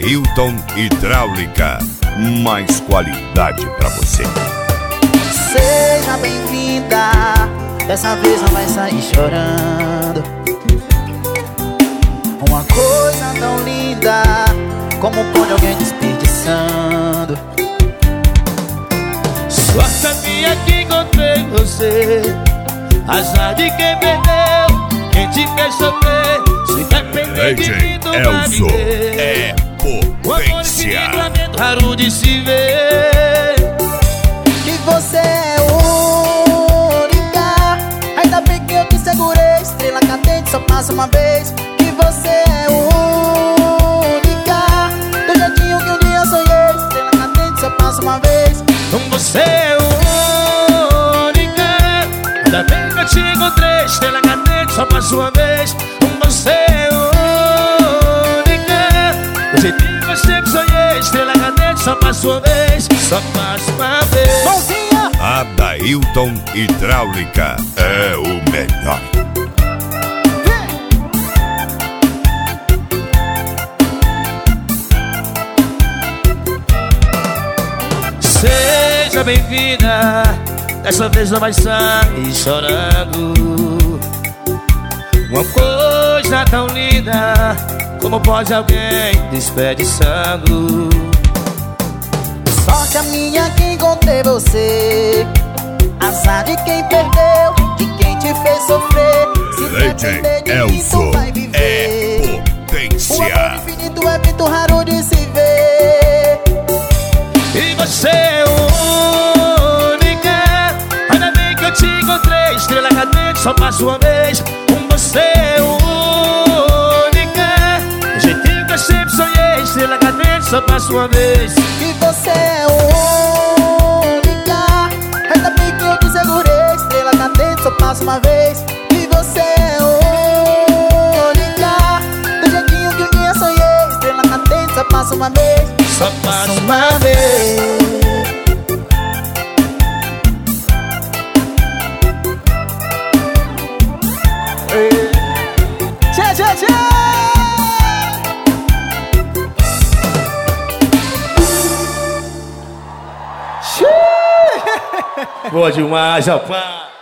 Adailton Hidráulica, mais qualidade pra você. Seja bem-vinda, dessa vez não vai sair chorando. Uma coisa tão linda, como pode alguém desperdiçando? Sorte a minha que encontrei você, azar de quem perdeu, quem te fez sofrer. Se depender de mim, não vai viver. É O amor potência. infinito, raro de se ver. Que você é única, ainda bem que eu te segurei. Estrela cadente só passa uma vez. Que você é única, do jeitinho que um dia sonhei. Estrela cadente só passa uma vez. Você é única, ainda bem que eu te encontrei. Estrela cadente só passa uma vez. Você é única, do jeitinho que eu sempre sonhei. Estrela cadente só passa uma vez. Só passa uma vez. Mãozinha! Adailton Hidráulica é o melhor. Seja bem-vinda, dessa vez não vai sair chorando. Uma coisa tão linda, como pode alguém desperdiçando? Sorte a minha que encontrei você, azar de quem perdeu, de quem te fez sofrer. Se depender de mim, tu vai viver. É O amor potência. infinito é muito raro de se ver. E você é única, ainda bem que eu te encontrei. Estrela cadente só passa uma vez. Você é única, do jeitinho que eu sempre sonhei. Estrela cadente só passa uma vez. Que você é única, ainda bem que eu te segurei. Estrela cadente só passa uma vez. Que você é única, do jeitinho que um dia sonhei. Estrela cadente só passa uma vez. Só passa uma vez. Tchê, tchê, tchê! Boa demais, rapaz.